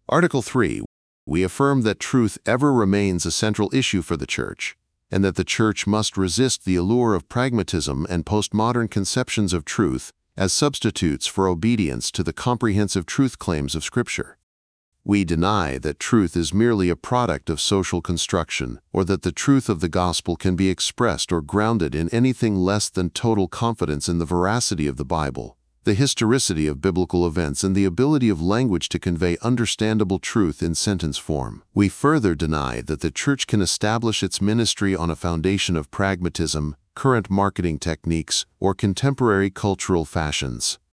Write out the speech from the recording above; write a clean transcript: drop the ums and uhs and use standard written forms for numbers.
Article 3. We affirm that truth ever remains a central issue for the Church, and that the Church must resist the allure of pragmatism and postmodern conceptions of truth as substitutes for obedience to the comprehensive truth claims of Scripture. We deny that truth is merely a product of social construction, or that the truth of the gospel can be expressed or grounded in anything less than total confidence in the veracity of the Bible, the historicity of biblical events, and the ability of language to convey understandable truth in sentence form. We further deny that the Church can establish its ministry on a foundation of pragmatism, current marketing techniques, or contemporary cultural fashions.